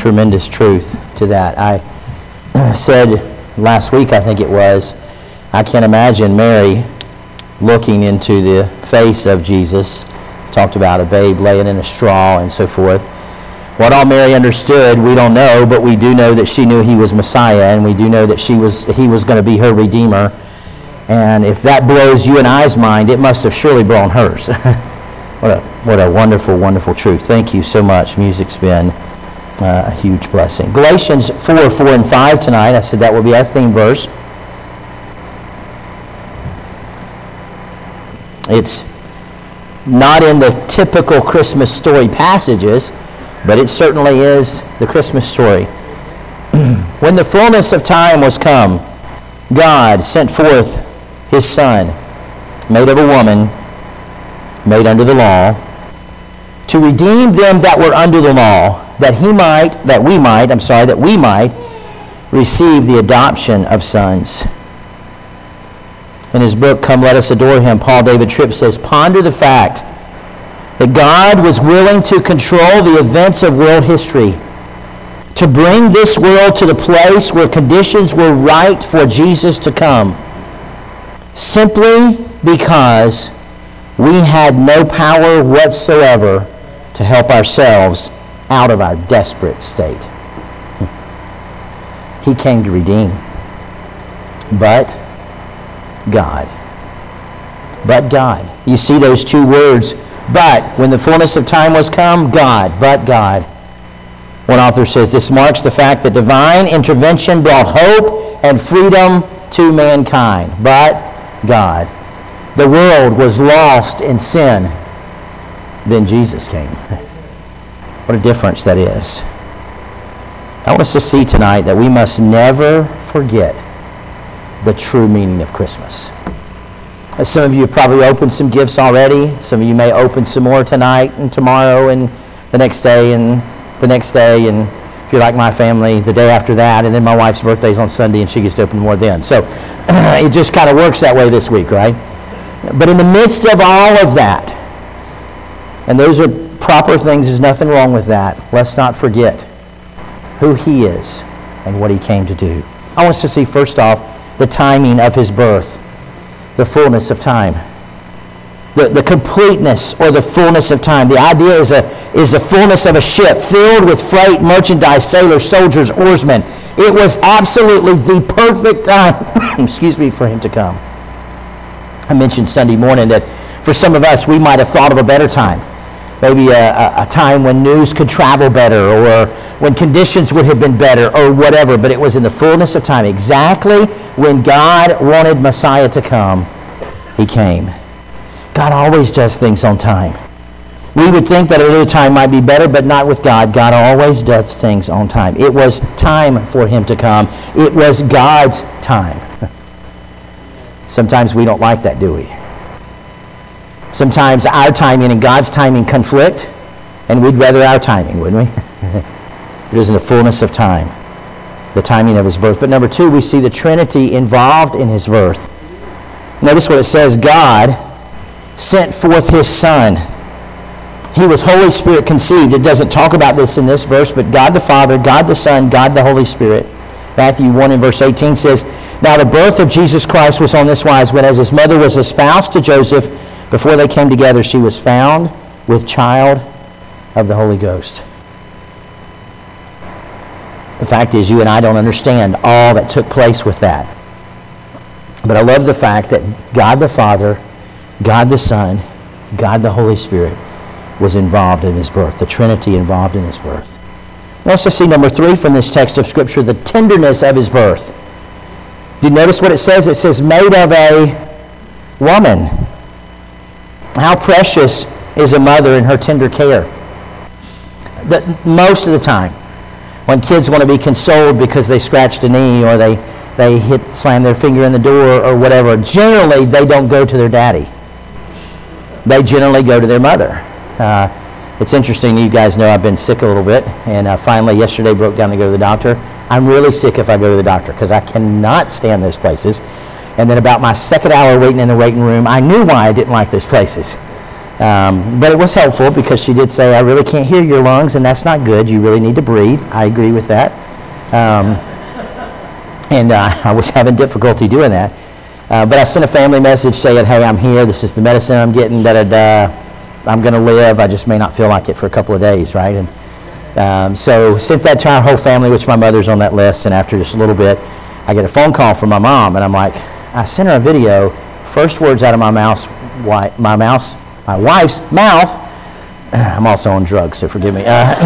tremendous truth to that. I said last week, I think it was, I can't imagine Mary looking into the face of Jesus. Talked about a babe laying in a straw and so forth. What all Mary understood, we don't know, but we do know that she knew he was Messiah, and we do know that he was going to be her Redeemer. And if that blows you and I's mind, it must have surely blown hers. What a wonderful, wonderful truth. Thank you so much. Music's been a huge blessing. Galatians 4, 4 and 5 tonight. I said that will be our theme verse. It's not in the typical Christmas story passages, but it certainly is the Christmas story. When the fullness of time was come, God sent forth his Son, made of a woman, made under the law, to redeem them that were under the law, that we might receive the adoption of sons. In his book, Come Let Us Adore Him, Paul David Tripp says, ponder the fact that God was willing to control the events of world history, to bring this world to the place where conditions were right for Jesus to come, simply because we had no power whatsoever to help ourselves out of our desperate state. He came to redeem. But God. But God. You see those two words, but. When the fullness of time was come, God. But God. One author says, this marks the fact that divine intervention brought hope and freedom to mankind. But God. The world was lost in sin. Then Jesus came. What a difference that is. I want us to see tonight that we must never forget the true meaning of Christmas. Some of you have probably opened some gifts already. Some of you may open some more tonight and tomorrow and the next day and the next day. And if you're like my family, the day after that. And then my wife's birthday is on Sunday and she gets to open more then. So it just kind of works that way this week, right? But in the midst of all of that, and those are proper things, there's nothing wrong with that. Let's not forget who he is and what he came to do. I want us to see, first off, the timing of his birth, the fullness of time. The completeness or the fullness of time. The idea is the fullness of a ship filled with freight, merchandise, sailors, soldiers, oarsmen. It was absolutely the perfect time, excuse me, for him to come. I mentioned Sunday morning that for some of us, we might have thought of a better time. Maybe a time when news could travel better or when conditions would have been better or whatever, but it was in the fullness of time. Exactly when God wanted Messiah to come, he came. God always does things on time. We would think that another time might be better, but not with God. God always does things on time. It was time for him to come. It was God's time. Sometimes we don't like that, do we? Sometimes our timing and God's timing conflict, and we'd rather our timing, wouldn't we? It was in the fullness of time, the timing of his birth. But number two, we see the Trinity involved in his birth. Notice what it says, God sent forth his Son. He was Holy Spirit conceived. It doesn't talk about this in this verse, but God the Father, God the Son, God the Holy Spirit. Matthew 1 and verse 18 says, now the birth of Jesus Christ was on this wise, when as his mother was espoused to Joseph, before they came together, she was found with child of the Holy Ghost. The fact is, you and I don't understand all that took place with that. But I love the fact that God the Father, God the Son, God the Holy Spirit was involved in his birth. The Trinity involved in his birth. We also see number three from this text of Scripture, the tenderness of his birth. Do you notice what it says? It says, made of a woman. How precious is a mother in her tender care. Most of the time, when kids want to be consoled because they scratched a knee or they slam their finger in the door or whatever, generally they don't go to their daddy. They generally go to their mother. It's interesting, you guys know I've been sick a little bit, and finally yesterday broke down to go to the doctor. I'm really sick if I go to the doctor because I cannot stand those places. And then about my second hour waiting in the waiting room, I knew why I didn't like those places. But it was helpful because she did say, I really can't hear your lungs, and that's not good. You really need to breathe. I agree with that. And I was having difficulty doing that. But I sent a family message saying, hey, I'm here. This is the medicine I'm getting. I'm going to live. I just may not feel like it for a couple of days, right? And so sent that to our whole family, which my mother's on that list. And after just a little bit, I get a phone call from my mom. And I'm like, I sent her a video. First words out of my wife's mouth. I'm also on drugs, so forgive me.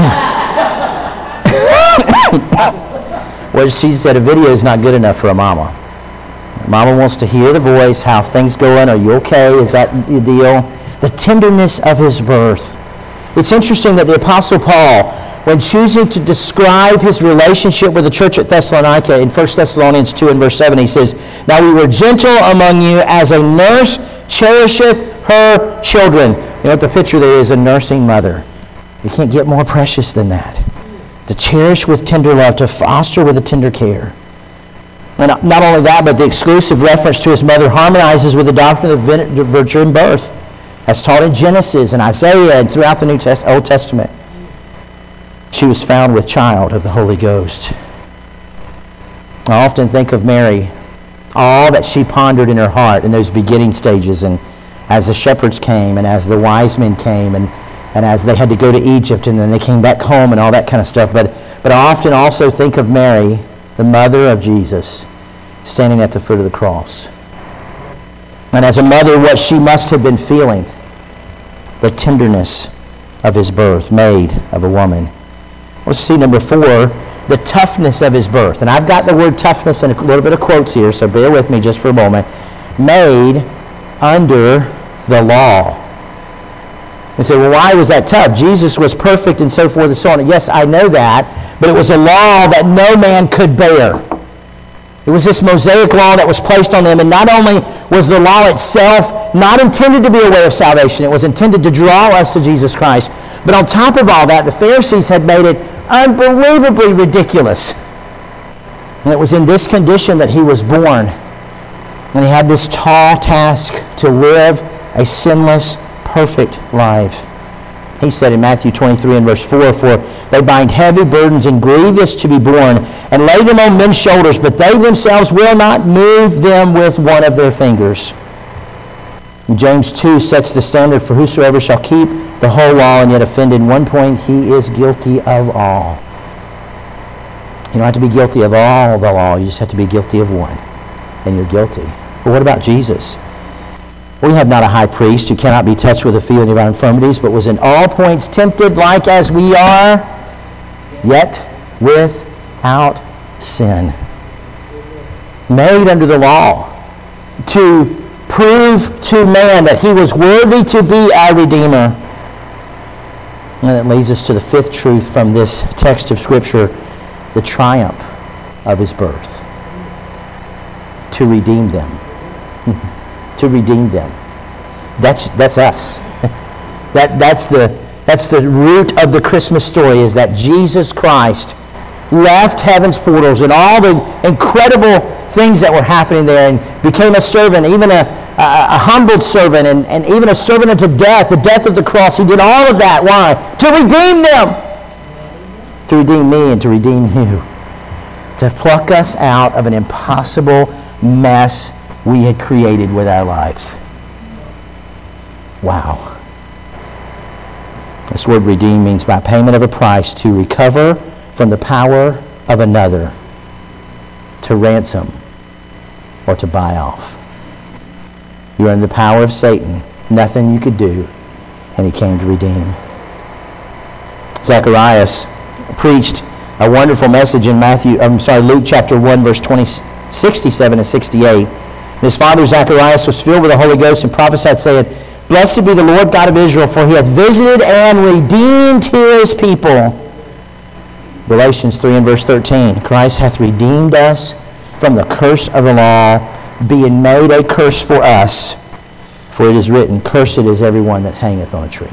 Well, she said a video is not good enough for a mama. Mama wants to hear the voice. How's things going? Are you okay? Is that the deal? The tenderness of his birth. It's interesting that the Apostle Paul, when choosing to describe his relationship with the church at Thessalonica in 1 Thessalonians 2 and verse 7, he says, now we were gentle among you as a nurse cherisheth her children. You know what the picture there is? A nursing mother. You can't get more precious than that. To cherish with tender love, to foster with a tender care. And not only that, but the exclusive reference to his mother harmonizes with the doctrine of virgin birth, as taught in Genesis and Isaiah and throughout the Old Testament. She was found with child of the Holy Ghost. I often think of Mary, all that she pondered in her heart in those beginning stages, and as the shepherds came and as the wise men came and as they had to go to Egypt and then they came back home and all that kind of stuff. But I often also think of Mary, the mother of Jesus, standing at the foot of the cross. And as a mother, what she must have been feeling, the tenderness of his birth, made of a woman. Let's see number 4, the toughness of his birth. And I've got the word toughness in a little bit of quotes here, so bear with me just for a moment. Made under the law. You say, well, why was that tough? Jesus was perfect and so forth and so on. Yes, I know that, but it was a law that no man could bear. It was this Mosaic law that was placed on them, and not only was the law itself not intended to be a way of salvation, it was intended to draw us to Jesus Christ. But on top of all that, the Pharisees had made it unbelievably ridiculous. And it was in this condition that he was born. And he had this tall task to live a sinless, perfect life. He said in Matthew 23 and verse 4, for they bind heavy burdens and grievous to be borne, and lay them on men's shoulders, but they themselves will not move them with one of their fingers. And James 2 sets the standard for whosoever shall keep the whole law and yet offend in one point, he is guilty of all. You don't have to be guilty of all the law, you just have to be guilty of one, and you're guilty. But what about Jesus? We have not a high priest who cannot be touched with the feeling of our infirmities, but was in all points tempted like as we are, yet without sin. Made under the law to prove to man that he was worthy to be our Redeemer. And that leads us to the 5th truth from this text of Scripture, the triumph of his birth. To redeem them. To redeem them. That's us. That's the root of the Christmas story, is that Jesus Christ left heaven's portals and all the incredible things that were happening there and became a servant, even a humbled servant, and even a servant unto death, the death of the cross. He did all of that. Why? To redeem them. To redeem me and to redeem you. To pluck us out of an impossible mess we had created with our lives. Wow. This word redeem means by payment of a price, to recover from the power of another, to ransom, or to buy off. You are in the power of Satan. Nothing you could do, and he came to redeem. Zacharias preached a wonderful message in Luke chapter 1, verse 67 and 68. His father Zacharias was filled with the Holy Ghost and prophesied, saying, Blessed be the Lord God of Israel, for he hath visited and redeemed his people. Galatians 3 and verse 13. Christ hath redeemed us from the curse of the law, being made a curse for us. For it is written, Cursed is everyone that hangeth on a tree.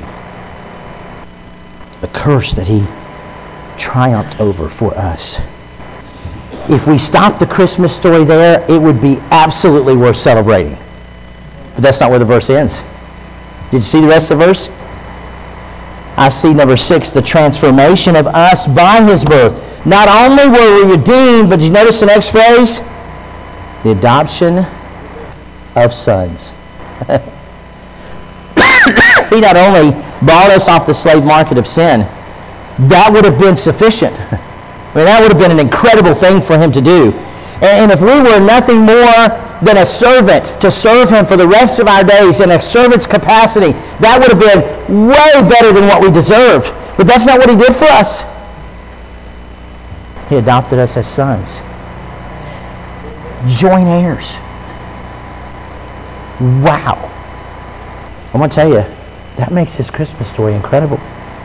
A curse that he triumphed over for us. If we stopped the Christmas story there, it would be absolutely worth celebrating. But that's not where the verse ends. Did you see the rest of the verse? I see number 6, the transformation of us by his birth. Not only were we redeemed, but did you notice the next phrase? The adoption of sons. He not only bought us off the slave market of sin, that would have been sufficient. I mean, that would have been an incredible thing for him to do. And if we were nothing more than a servant to serve him for the rest of our days in a servant's capacity, that would have been way better than what we deserved. But that's not what he did for us. He adopted us as sons. Joint heirs. Wow. I'm going to tell you, that makes this Christmas story incredible.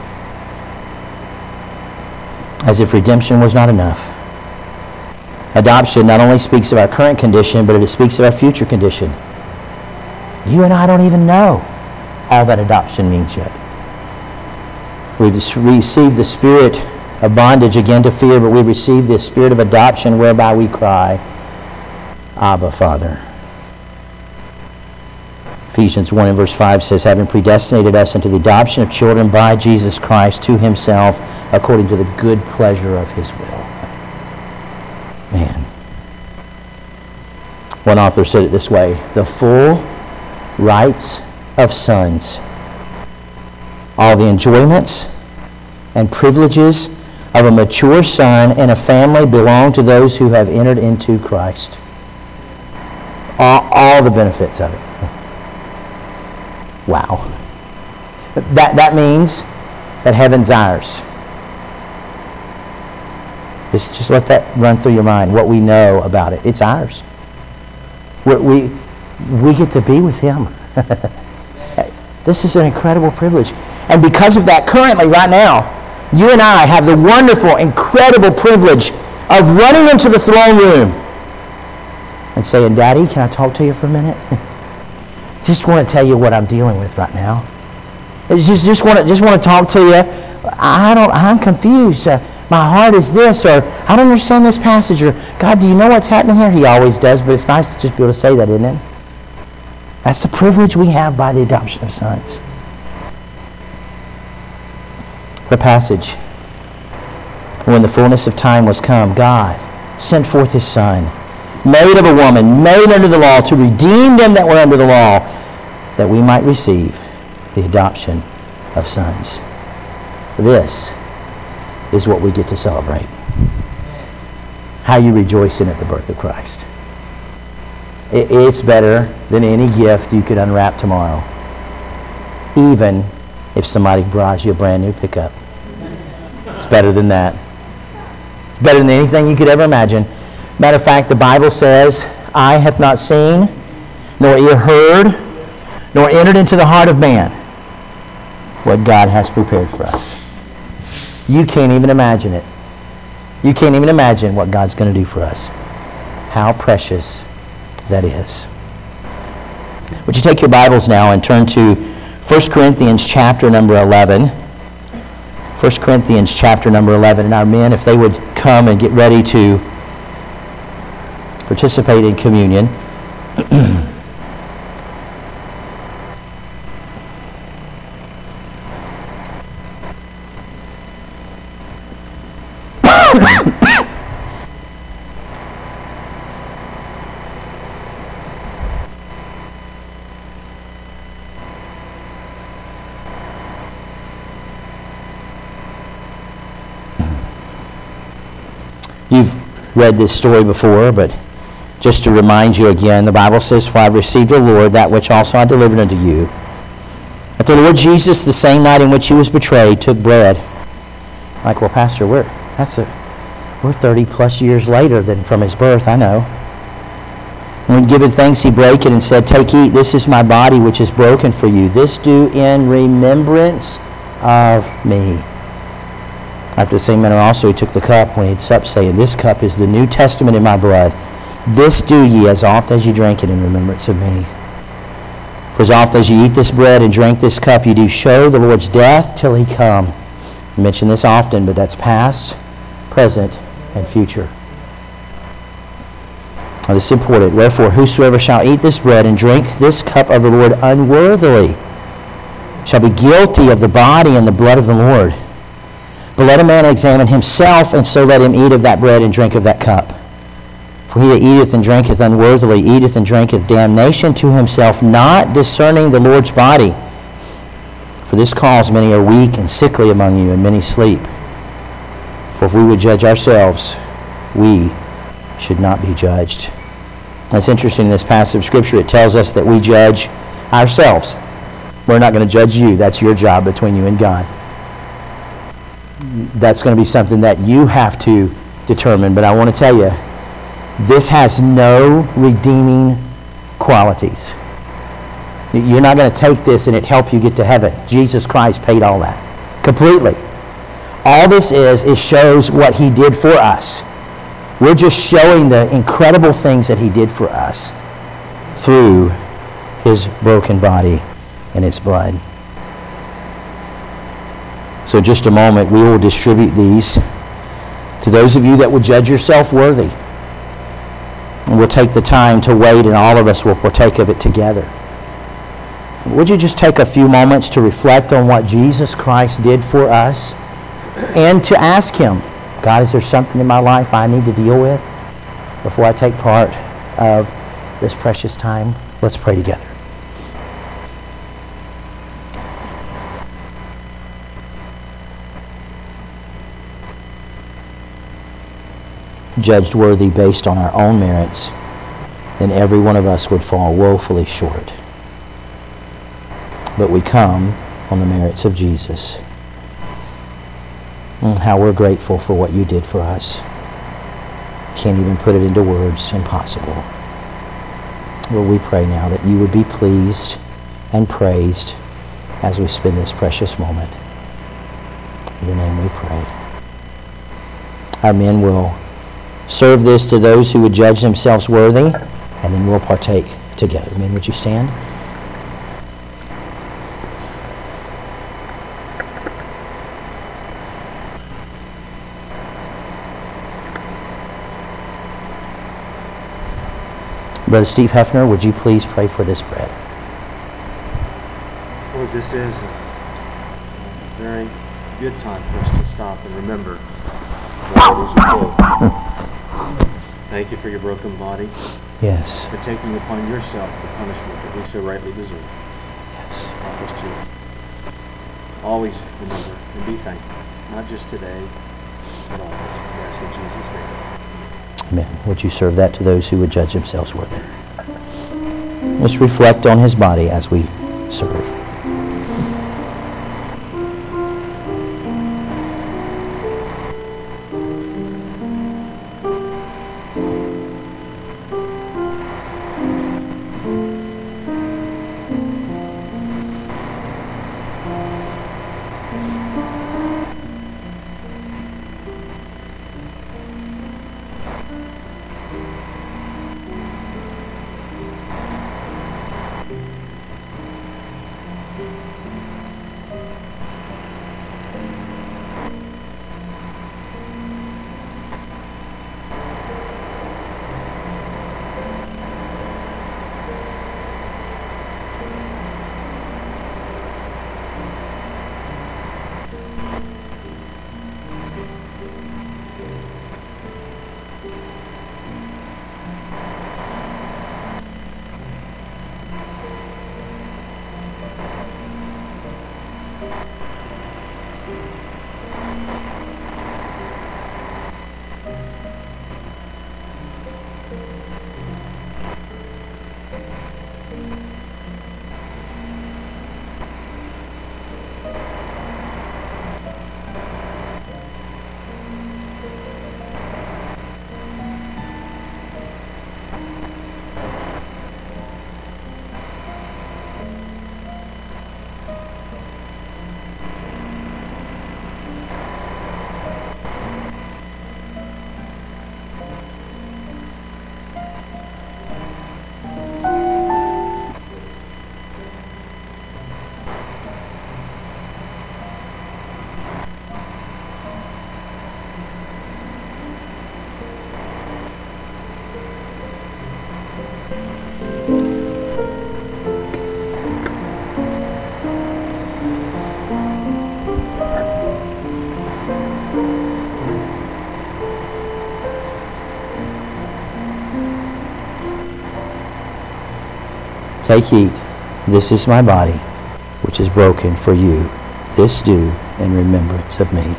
As if redemption was not enough. Adoption not only speaks of our current condition, but it speaks of our future condition. You and I don't even know all that adoption means yet. We've received the spirit of bondage again to fear, but we've received the spirit of adoption whereby we cry, Abba, Father. Ephesians 1 and verse 5 says, having predestinated us into the adoption of children by Jesus Christ to himself, according to the good pleasure of his will. Man. One author said it this way, the full rights of sons, all the enjoyments and privileges of a mature son and a family belong to those who have entered into Christ. All the benefits of it. Wow. That means that heaven's ours. Just let that run through your mind, what we know about it. It's ours. We get to be with him. This is an incredible privilege. And because of that, currently, right now, you and I have the wonderful, incredible privilege of running into the throne room and saying, Daddy, can I talk to you for a minute? Just want to tell you what I'm dealing with right now. Just want to talk to you. I'm confused. My heart is this, or I don't understand this passage, or God, do you know what's happening here? He always does, but it's nice to just be able to say that, isn't it? That's the privilege we have by the adoption of sons. The passage. When the fullness of time was come, God sent forth his Son, made of a woman, made under the law, to redeem them that were under the law, that we might receive the adoption of sons. This is what we get to celebrate. How you rejoicing at the birth of Christ. It's better than any gift you could unwrap tomorrow. Even if somebody buys you a brand new pickup. It's better than that. It's better than anything you could ever imagine. Matter of fact, the Bible says, eye hath not seen, nor ear heard, nor entered into the heart of man what God has prepared for us. You can't even imagine it. You can't even imagine what God's going to do for us. How precious that is. Would you take your Bibles now and turn to 1 Corinthians chapter number 11. 1 Corinthians chapter number 11. And our men, if they would come and get ready to participate in communion. You've read this story before, but just to remind you again, the Bible says, for I have received of the Lord that which also I delivered unto you. That the Lord Jesus, the same night in which he was betrayed, took bread. Like, well, Pastor, we're 30 plus years later than from his birth, I know. When given thanks, he brake it and said, take, eat, this is my body which is broken for you. This do in remembrance of me. After the same manner also he took the cup when he had supped, saying, this cup is the New Testament in my blood. This do ye as oft as ye drink it in remembrance of me. For as oft as ye eat this bread and drink this cup, ye do show the Lord's death till he come. I mention this often, but that's past, present, and future. Now this is important. Wherefore, whosoever shall eat this bread and drink this cup of the Lord unworthily shall be guilty of the body and the blood of the Lord. But let a man examine himself, and so let him eat of that bread and drink of that cup. For he that eateth and drinketh unworthily eateth and drinketh damnation to himself, not discerning the Lord's body. For this cause many are weak and sickly among you, and many sleep. For if we would judge ourselves, we should not be judged. That's interesting. In this passage of Scripture, it tells us that we judge ourselves. We're not going to judge you. That's your job between you and God. That's going to be something that you have to determine. But I want to tell you, this has no redeeming qualities. You're not going to take this and it help you get to heaven. Jesus Christ paid all that. Completely. All this is shows what he did for us. We're just showing the incredible things that he did for us through his broken body and his blood. So in just a moment, we will distribute these to those of you that would judge yourself worthy. And we'll take the time to wait, and all of us will partake of it together. Would you just take a few moments to reflect on what Jesus Christ did for us and to ask him, God, is there something in my life I need to deal with before I take part of this precious time? Let's pray together. Judged worthy based on our own merits, then every one of us would fall woefully short. But we come on the merits of Jesus. And how we're grateful for what you did for us. Can't even put it into words. Impossible. Lord, we pray now that you would be pleased and praised as we spend this precious moment. In your name we pray. Our men will serve this to those who would judge themselves worthy, and then we'll partake together. Men, would you stand? Brother Steve Hefner, would you please pray for this bread? Lord, this is a very good time for us to stop and remember what it is you did. Thank you for your broken body. Yes. For taking upon yourself the punishment that we so rightly deserve. Yes. Help us to always remember and be thankful, not just today, but always. We ask in Jesus' name. Amen. Would you serve that to those who would judge themselves worthy? Let's reflect on his body as we serve. Take, eat. This is my body, which is broken for you. This do in remembrance of me.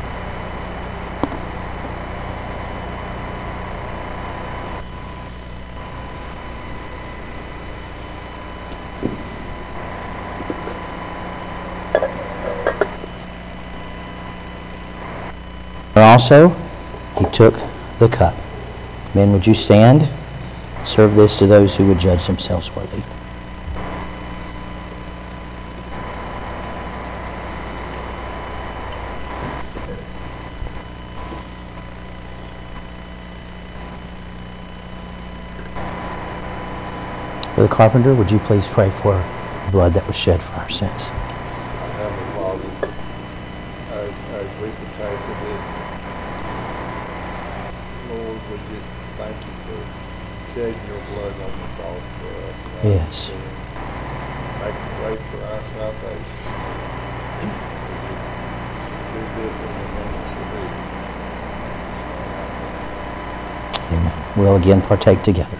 Also, he took the cup. Men, would you stand? Serve this to those who would judge themselves worthy. Brother Carpenter, would you please pray for the blood that was shed for our sins? Heavenly Father, as we partake of this, Lord, we just thank you for shedding your blood on the cross for us. Yes. Make a way for our salvation. Do this in the name of Jesus. Amen. We'll again partake together.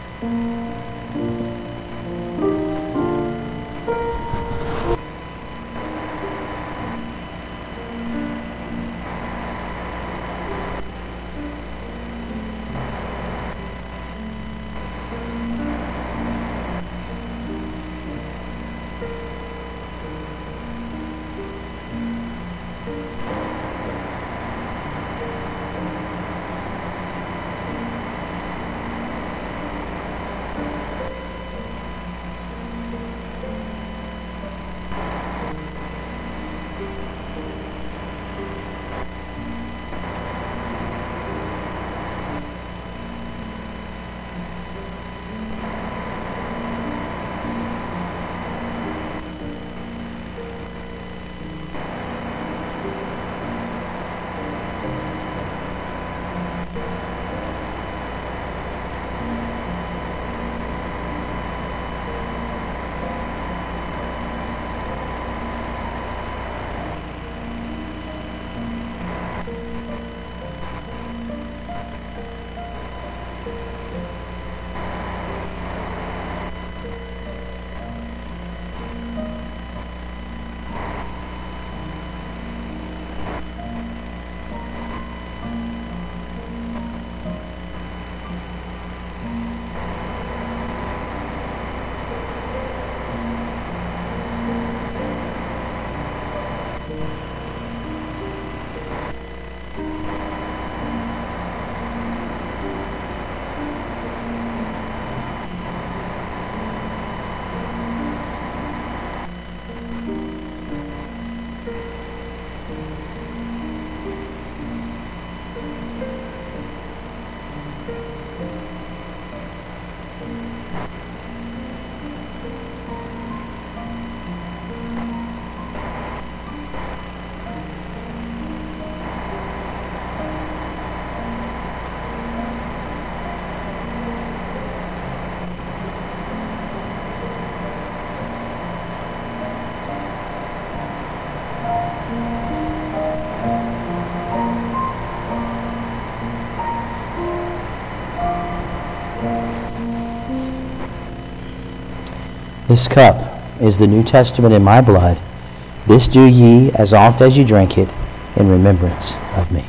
This cup is the New Testament in my blood. This do ye as oft as you drink it in remembrance of me.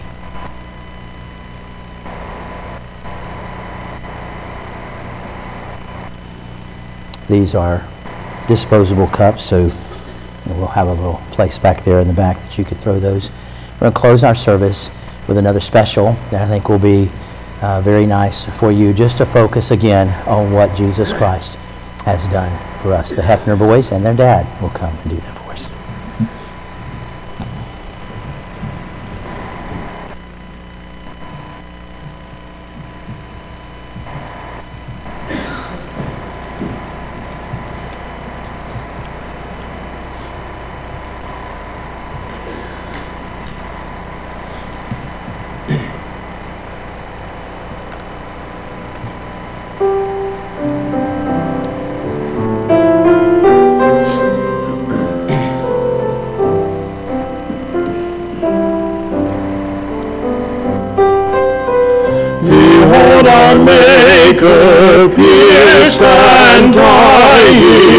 These are disposable cups, so we'll have a little place back there in the back that you could throw those. We're going to close our service with another special that I think will be very nice for you, just to focus again on what Jesus Christ has done for us. The Hefner boys and their dad will come and do that for us. Maker, pierced and dying,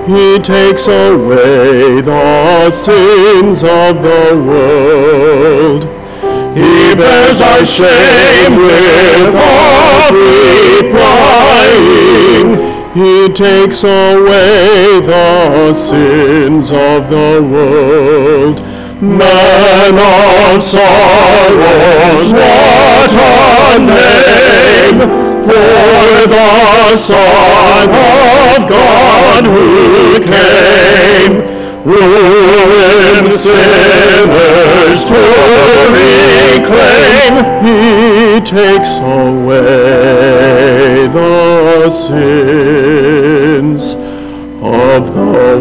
He takes away the sins of the world. He bears our shame without replying. He takes away the sins of the world. Man of sorrows, what a name for the Son of God who came, ruined sinners to reclaim. He takes away the sins of the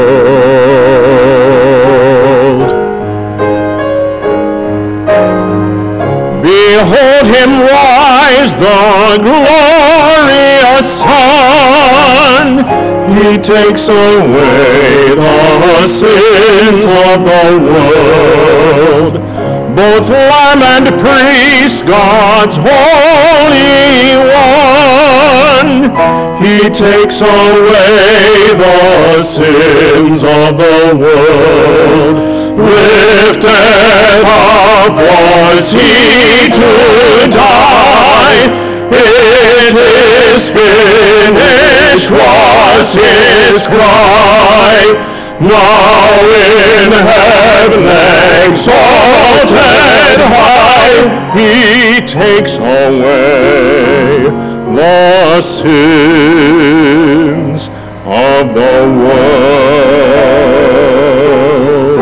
world. Behold him rise, the glorious Son. He takes away the sins of the world. Both Lamb and Priest, God's Holy One. He takes away the sins of the world. Lifted up was he to die. It is finished was his cry. Now in heaven exalted high, he takes away the sins of the world.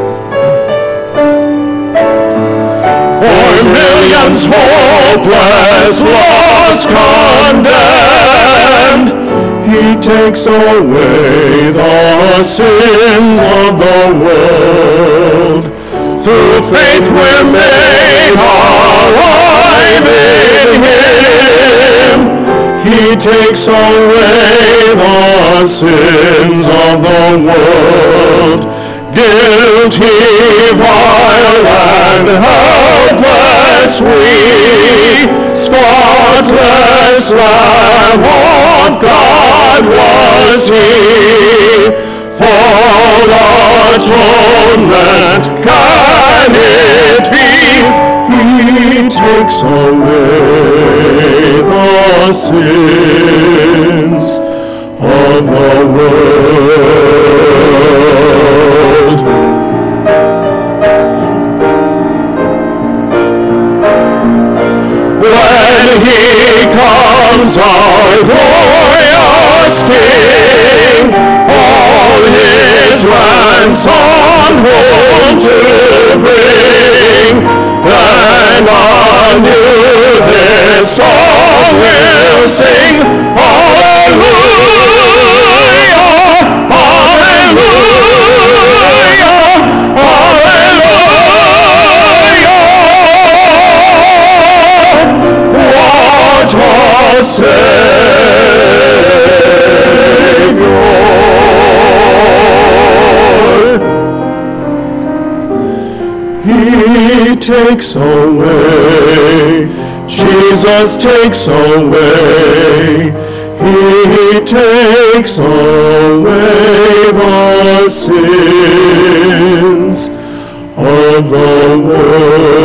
For millions hopeless, lost, condemned, he takes away the sins of the world. Through faith we're made alive in him. He takes away the sins of the world. Guilty, vile, and helpless we, spotless Lamb of God was he. For atonement can it be? He takes away the sins of the world. When he comes, our glorious King, all his ransom home to bring, then anew this song we'll sing. Hallelujah, hallelujah, hallelujah. What a Savior! He takes away, Jesus takes away, he takes away the sins of the world.